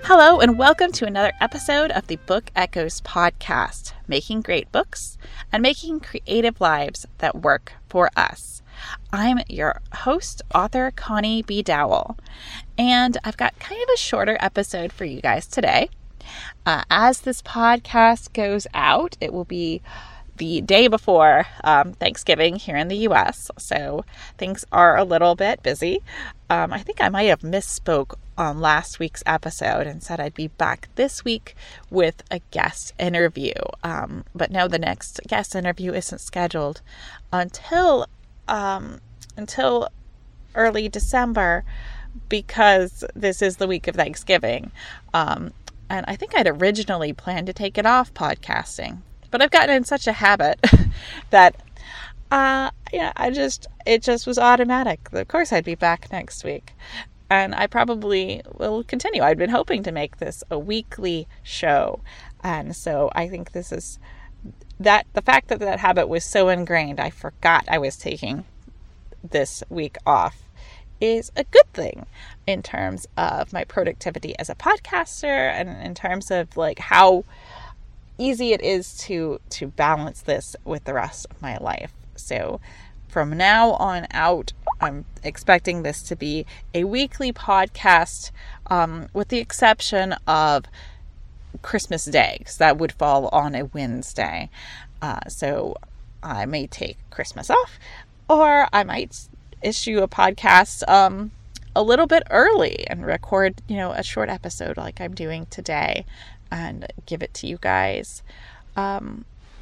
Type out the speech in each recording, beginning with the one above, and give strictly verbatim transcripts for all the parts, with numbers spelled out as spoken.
Hello and welcome to another episode of the Book Echoes podcast, making great books and making creative lives that work for us. I'm your host, author Connie B. Dowell, and I've got kind of a shorter episode for you guys today. Uh, as this podcast goes out, it will be the day before um, Thanksgiving here in the U S, so things are a little bit busy. Um, I think I might have misspoke on last week's episode and said I'd be back this week with a guest interview. Um, but no, the next guest interview isn't scheduled until um, until early December because this is the week of Thanksgiving. Um, and I think I'd originally planned to take it off podcasting, but I've gotten in such a habit that uh, yeah, I just it just was automatic. Of course, I'd be back next week. And I probably will continue. I've been hoping to make this a weekly show. And so I think this is that the fact that that habit was so ingrained, I forgot I was taking this week off, is a good thing in terms of my productivity as a podcaster and in terms of like how easy it is to to balance this with the rest of my life. So from now on out, I'm expecting this to be a weekly podcast, um, with the exception of Christmas Day, because that would fall on a Wednesday. Uh, so I may take Christmas off, or I might issue a podcast um, a little bit early and record, you know, a short episode like I'm doing today and give it to you guys. Um,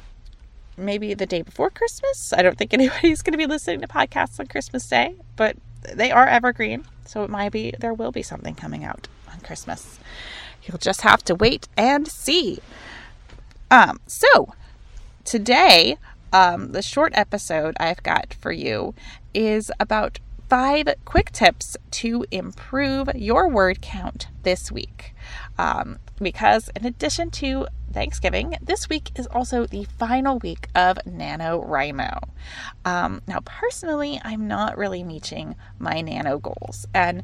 maybe the day before Christmas. I don't think anybody's going to be listening to podcasts on Christmas Day, but they are evergreen. So it might be, there will be something coming out on Christmas. You'll just have to wait and see. Um, so today, um, the short episode I've got for you is about five quick tips to improve your word count this week. Um, because in addition to Thanksgiving, this week is also the final week of NaNoWriMo. Um, now, personally, I'm not really meeting my Nano goals. And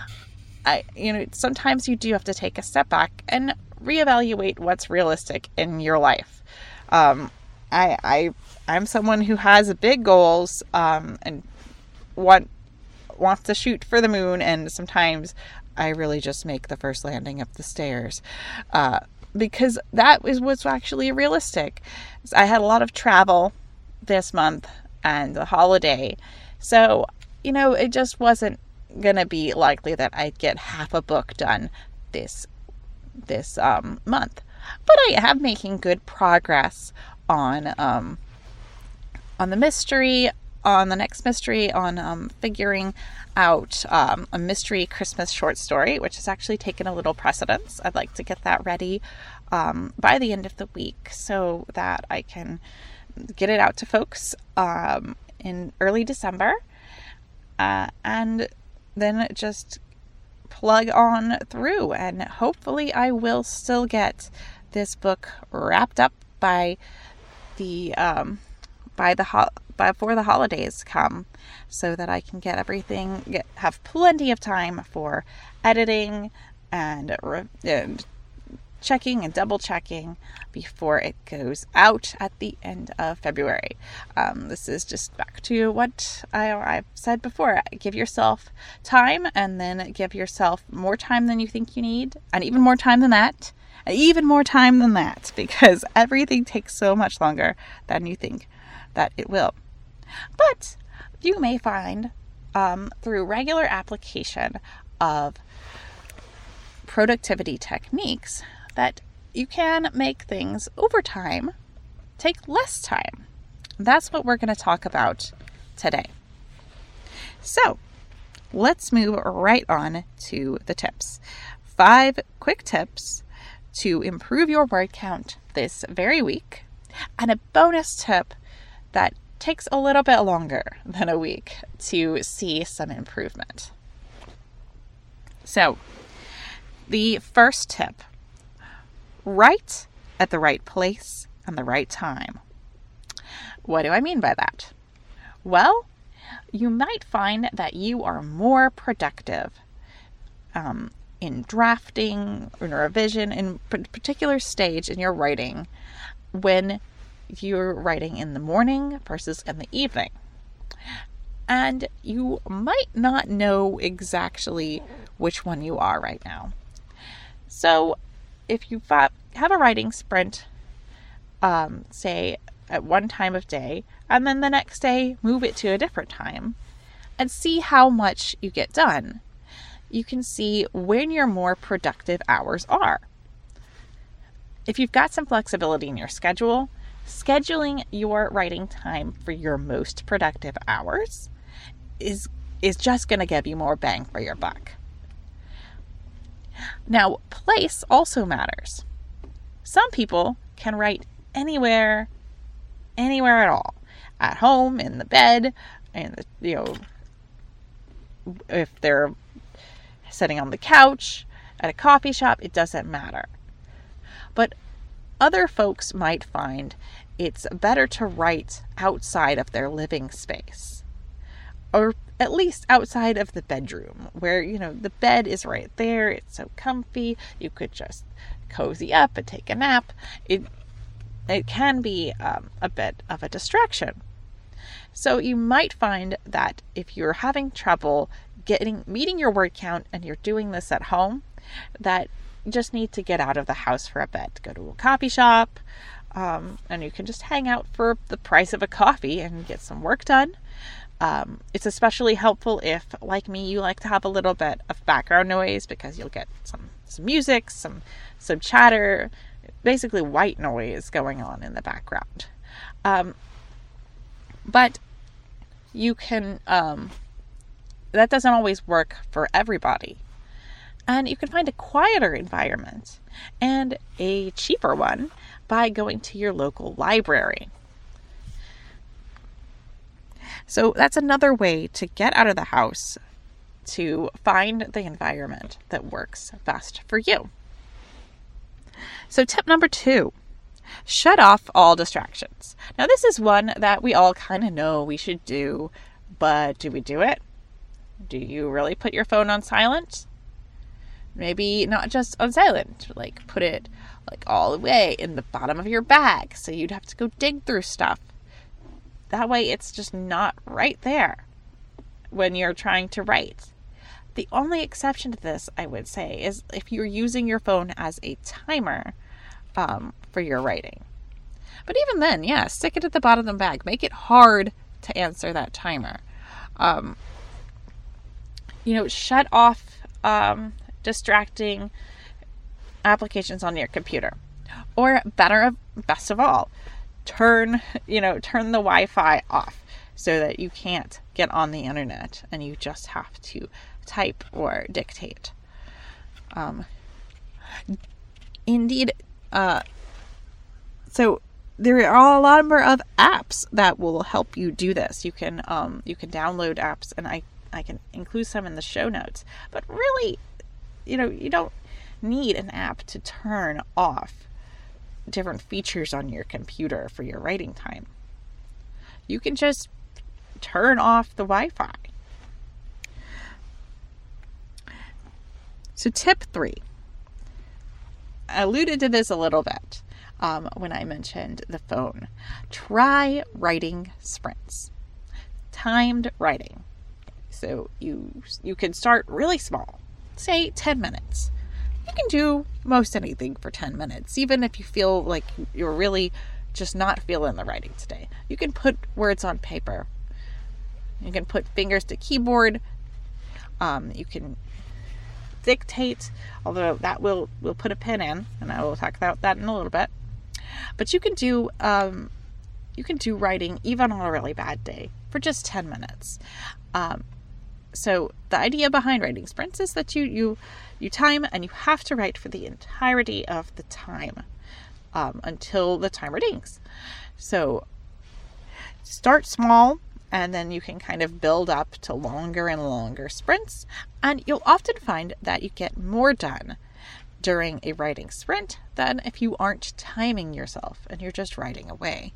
I, you know, sometimes you do have to take a step back and reevaluate what's realistic in your life. Um, I, I, I'm someone who has big goals, um, and want, wants to shoot for the moon. And sometimes I really just make the first landing up the stairs. Uh, because that is what's actually realistic. I had a lot of travel this month and the holiday. So, you know, it just wasn't going to be likely that I'd get half a book done this, this um, month. But I am making good progress on, um, on the mystery, on the next mystery, on um, figuring out um, a mystery Christmas short story, which has actually taken a little precedence. I'd like to get that ready um, by the end of the week so that I can get it out to folks um, in early December, uh, and then just plug on through, and hopefully I will still get this book wrapped up by the um, by the ho- before the holidays come, so that I can get everything, get, have plenty of time for editing and, re- and checking and double checking before it goes out at the end of February. Um, this is just back to what I, I've said before. Give yourself time, and then give yourself more time than you think you need, and even more time than that, and even more time than that, because everything takes so much longer than you think that it will. But you may find um, through regular application of productivity techniques that you can make things over time take less time. That's what we're going to talk about today. So let's move right on to the tips. Five quick tips to improve your word count this very week, and a bonus tip that takes a little bit longer than a week to see some improvement. So, the first tip, write at the right place and the right time. What do I mean by that? Well, you might find that you are more productive um, in drafting, in revision, in a particular stage in your writing when you're writing in the morning versus in the evening. And you might not know exactly which one you are right now. So if you have a writing sprint, um, say at one time of day, and then the next day move it to a different time, and see how much you get done, you can see when your more productive hours are. If you've got some flexibility in your schedule, scheduling your writing time for your most productive hours is is just going to give you more bang for your buck. Now, place also matters. Some people can write anywhere, anywhere at all. At home, in the bed, and you know, if they're sitting on the couch, at a coffee shop, it doesn't matter. But other folks might find it's better to write outside of their living space, or at least outside of the bedroom, where, you know, the bed is right there. It's so comfy. You could just cozy up and take a nap. It it can be um, a bit of a distraction. So you might find that if you're having trouble getting meeting your word count and you're doing this at home, that you just need to get out of the house for a bit. Go to a coffee shop, um, and you can just hang out for the price of a coffee and get some work done. Um, it's especially helpful if, like me, you like to have a little bit of background noise, because you'll get some, some music, some some chatter, basically white noise going on in the background. Um, but you can, um, that doesn't always work for everybody. And you can find a quieter environment and a cheaper one by going to your local library. So that's another way to get out of the house, to find the environment that works best for you. So tip number two, shut off all distractions. Now, this is one that we all kind of know we should do, but do we do it? Do you really put your phone on silent? Maybe not just on silent, like put it like all the way in the bottom of your bag, so you'd have to go dig through stuff. That way it's just not right there when you're trying to write. The only exception to this, I would say, is if you're using your phone as a timer um, for your writing. But even then, yeah, stick it at the bottom of the bag. Make it hard to answer that timer. Um, you know, shut off um, distracting applications on your computer. Or better, best of all, turn, you know, turn the Wi-Fi off so that you can't get on the internet and you just have to type or dictate. Um, indeed, uh, so there are a lot of apps that will help you do this. You can um, you can download apps, and I, I can include some in the show notes. But really, you know, you don't need an app to turn off different features on your computer for your writing time. You can just turn off the Wi-Fi. So tip three, I alluded to this a little bit um, when I mentioned the phone. Try writing sprints, timed writing. So you you can start really small, say ten minutes. You can do most anything for ten minutes, even if you feel like you're really just not feeling the writing today. You can put words on paper. You can put fingers to keyboard. Um, you can dictate, although that will will put a pin in, and I will talk about that in a little bit. But you can do um, you can do writing even on a really bad day for just ten minutes. Um, so the idea behind writing sprints is that you you you time, and you have to write for the entirety of the time um, until the timer dings. So start small, and then you can kind of build up to longer and longer sprints. And you'll often find that you get more done during a writing sprint than if you aren't timing yourself and you're just writing away.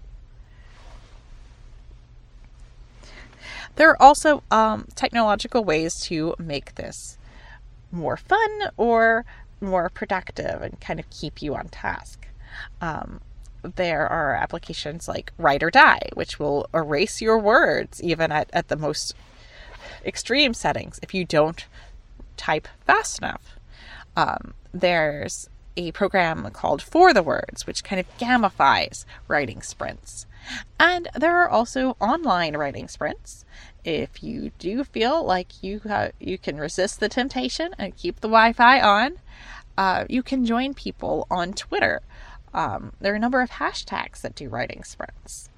There are also um, technological ways to make this more fun or more productive and kind of keep you on task. Um, there are applications like Write or Die, which will erase your words even at, at the most extreme settings if you don't type fast enough. Um, there's a program called For the Words, which kind of gamifies writing sprints. And there are also online writing sprints. If you do feel like you ha- you can resist the temptation and keep the Wi-Fi on, uh, you can join people on Twitter. Um, there are a number of hashtags that do writing sprints.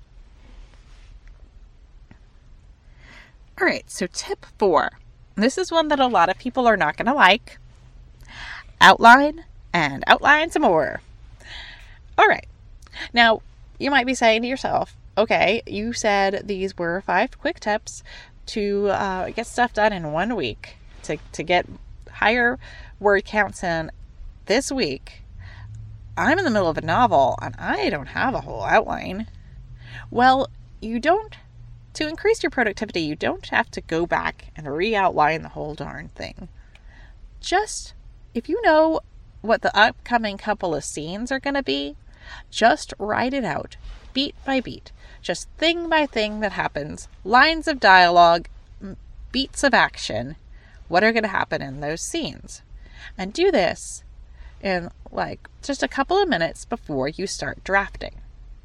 All right, so tip four. This is one that a lot of people are not going to like. Outline and outline some more. All right. Now, you might be saying to yourself, okay, you said these were five quick tips to uh, get stuff done in one week, to, to get higher word counts in this week. I'm in the middle of a novel and I don't have a whole outline. Well, you don't, to increase your productivity, you don't have to go back and re-outline the whole darn thing. Just, if you know what the upcoming couple of scenes are going to be, just write it out, beat by beat. Just thing by thing that happens, lines of dialogue, beats of action, what are going to happen in those scenes. And do this in like just a couple of minutes before you start drafting.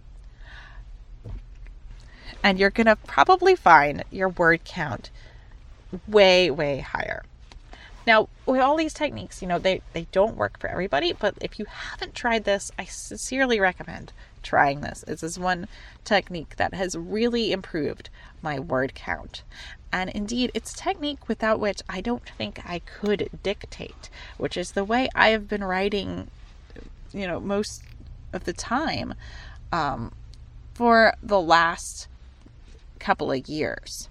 And you're going to probably find your word count way, way higher. Now, with all these techniques, you know, they, they don't work for everybody, but if you haven't tried this, I sincerely recommend trying this. This is one technique that has really improved my word count. And indeed, it's a technique without which I don't think I could dictate, which is the way I have been writing, you know, most of the time um, for the last couple of years.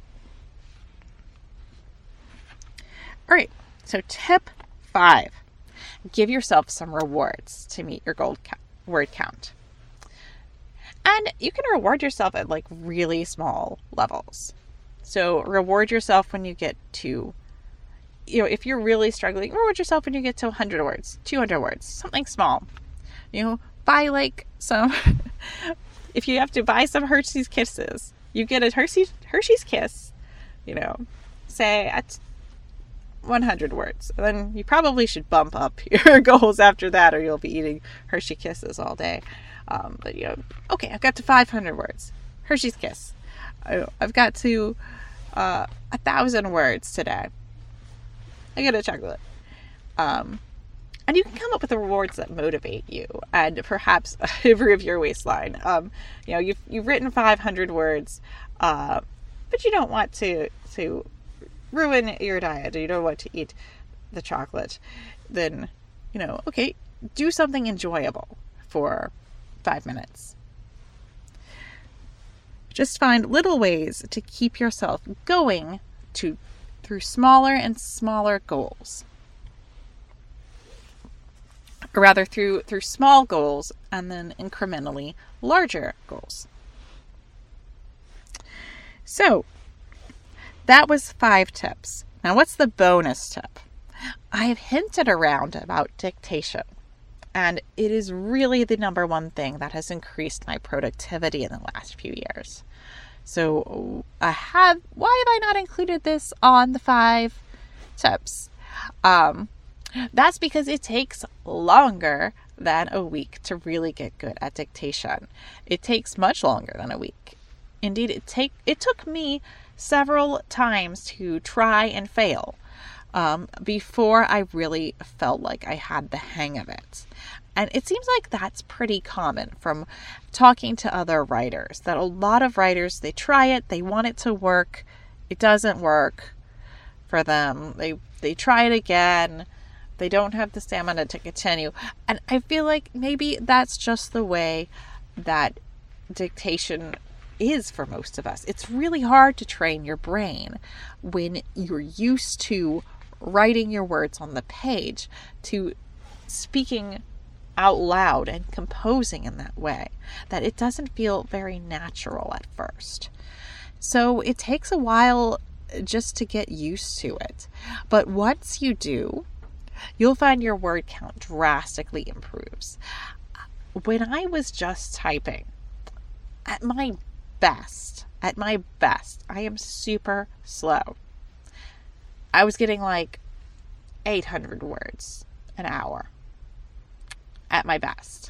All right. So tip five, give yourself some rewards to meet your goal count, word count. And you can reward yourself at like really small levels. So reward yourself when you get to, you know, if you're really struggling, reward yourself when you get to one hundred words, two hundred words, something small. You know, buy like some, if you have to buy some Hershey's Kisses, you get a Hershey's, Hershey's Kiss, you know, say at one hundred words. And then you probably should bump up your goals after that, or you'll be eating Hershey Kisses all day. Um, but, you know, okay, I've got to five hundred words. Hershey's Kiss. I, I've got to uh, one thousand words today. I get a chocolate. Um, and you can come up with the rewards that motivate you and perhaps improve your waistline. Um, you know, you've, you've written five hundred words, uh, but you don't want to, to ruin your diet, or you don't want to eat the chocolate. Then, you know, okay, do something enjoyable for five minutes. Just find little ways to keep yourself going to through smaller and smaller goals. Or rather through through small goals and then incrementally larger goals. So, that was five tips. Now, what's the bonus tip? I have hinted around about dictation, and it is really the number one thing that has increased my productivity in the last few years. So I have, why have I not included this on the five tips? Um, that's because it takes longer than a week to really get good at dictation. It takes much longer than a week. Indeed, it take it took me several times to try and fail um, before I really felt like I had the hang of it. And it seems like that's pretty common from talking to other writers, that a lot of writers, they try it, they want it to work, it doesn't work for them. They they try it again, they don't have the stamina to continue. And I feel like maybe that's just the way that dictation is for most of us. It's really hard to train your brain when you're used to writing your words on the page, to speaking out loud and composing in that way, that it doesn't feel very natural at first. So it takes a while just to get used to it. But once you do, you'll find your word count drastically improves. When I was just typing, at my best, at my best, I am super slow. I was getting like eight hundred words an hour at my best.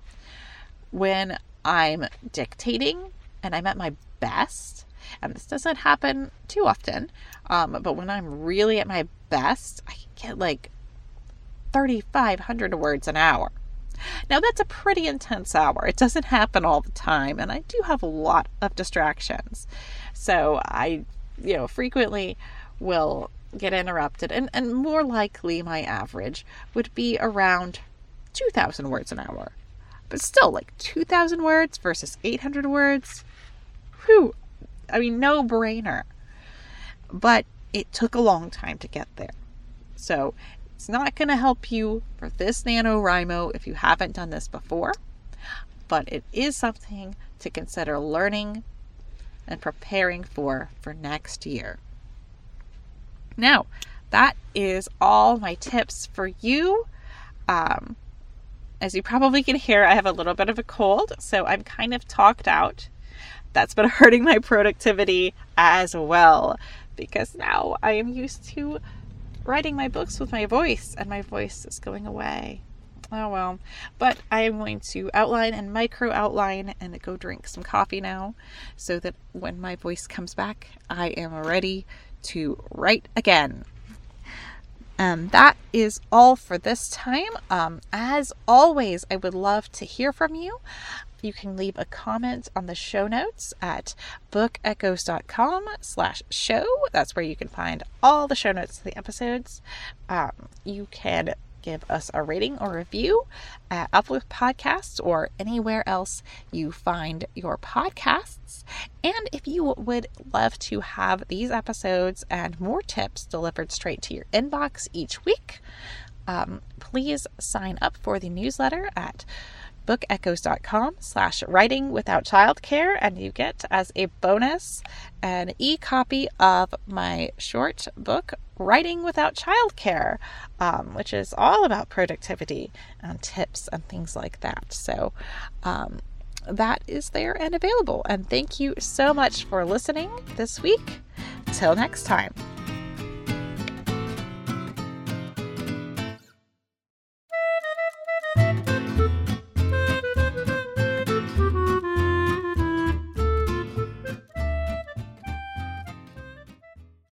When I'm dictating and I'm at my best, and this doesn't happen too often, um, but when I'm really at my best, I can get like thirty-five hundred words an hour. Now that's a pretty intense hour. It doesn't happen all the time, and I do have a lot of distractions. So I, you know, frequently will get interrupted, and, and more likely my average would be around two thousand words an hour. But still, like two thousand words versus eight hundred words, whew, I mean, no brainer. But it took a long time to get there. So it's not going to help you for this NaNoWriMo if you haven't done this before, but it is something to consider learning and preparing for for next year. Now, that is all my tips for you. Um, as you probably can hear, I have a little bit of a cold, so I'm kind of talked out. That's been hurting my productivity as well, because now I am used to writing my books with my voice, and my voice is going away. Oh well. But I am going to outline and micro outline and go drink some coffee now, so that when my voice comes back, I am ready to write again. And that is all for this time. Um, as always, I would love to hear from you. You can leave a comment on the show notes at bookechoes.com slash show. That's where you can find all the show notes of the episodes. Um, you can give us a rating or review at Apple Podcasts or anywhere else you find your podcasts. And if you would love to have these episodes and more tips delivered straight to your inbox each week, um, please sign up for the newsletter at bookechoes.com slash writing without childcare, and you get as a bonus an e-copy of my short book Writing Without Childcare, um, which is all about productivity and tips and things like that. So um, that is there and available. And thank you so much for listening this week. Till next time.